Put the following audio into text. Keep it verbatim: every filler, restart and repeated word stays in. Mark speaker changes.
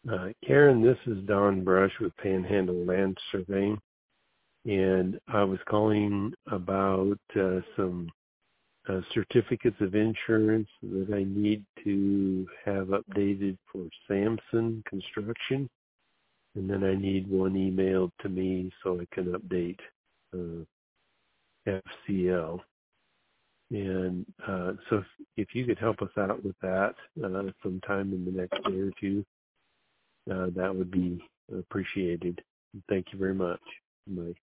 Speaker 1: Uh, Karen, this is Don Brush with Panhandle Land Surveying, and I was calling about uh, some uh, certificates of insurance that I need to have updated for Samson Construction, and then I need one emailed to me so I can update uh, F C L. And uh, so if, if you could help us out with that uh, sometime in the next day or two, uh, that would be appreciated. Thank you very much. Bye.